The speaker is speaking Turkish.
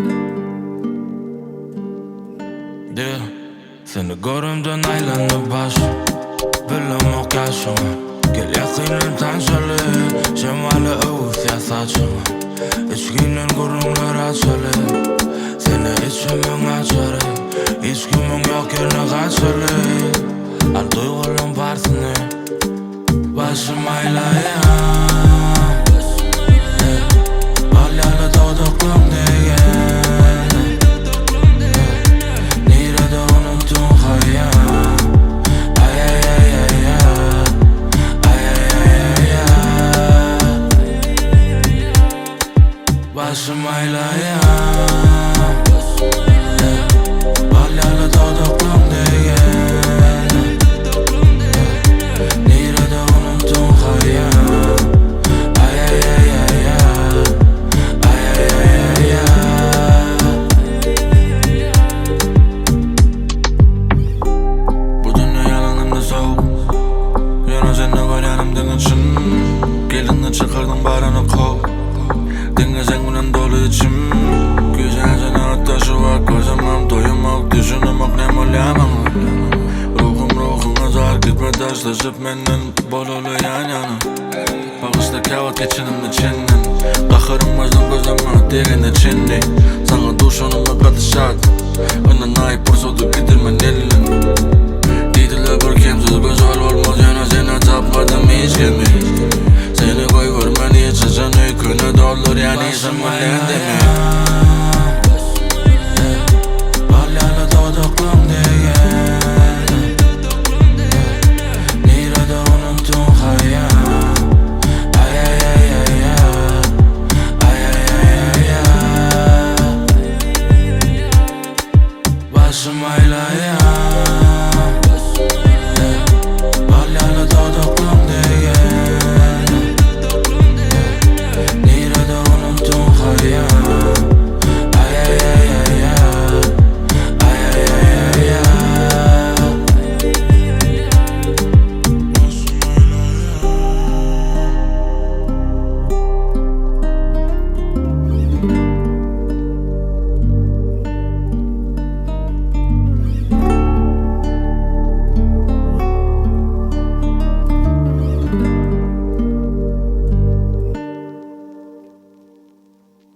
Yeah. Seni görümden aylanıp baş Bilim okyaşıma Gel yakinen tanşalı Şemali övüs ya saçıma İçkinin gurumlar açalı Seni içimin açarı Hiç kimin yok yerine kaçalı Al duyguların parsını Başım aylayan Balyalı doğduktum diye Nerede unuttun hayal Ay ay ay ay ay Ay ay ay ay Başım aylayan Balyalı doğduktum diye Nerede unuttun hayal Ay ay ay ay ay Ay ay ay ay Bu dünya yalanımda soğuk Yana seni koyanımdın için Gelini çıkardın barını kov Dinle sen günden dolu içim Güzel sen aratta şu var Gözümüm doyumak düşünümek ne olayamam Ruhuna zar gitme taşlaşıp menden bol olu yan yana Bağışta kağıt geçinimde çinnin Kahırım başdan gözüme derine çinni Sana duşunuma katışat Önden ayıp bursodu gidirmen elin Didile bir kimsiz güzel olmaz yana seni tapmadım hiç kimi Seni koy görmeni içecen yüküne doldur yani zaman demi Balyalı doğduktum diye Nerede unuttun hayal Ay ay ay ay ay Ay ay ay ay ay Başım aylayan Balyalı doğduktum diye Nerede unuttun hayal Ay ay ay ay ay Ay ay ay ay ay Başım aylayan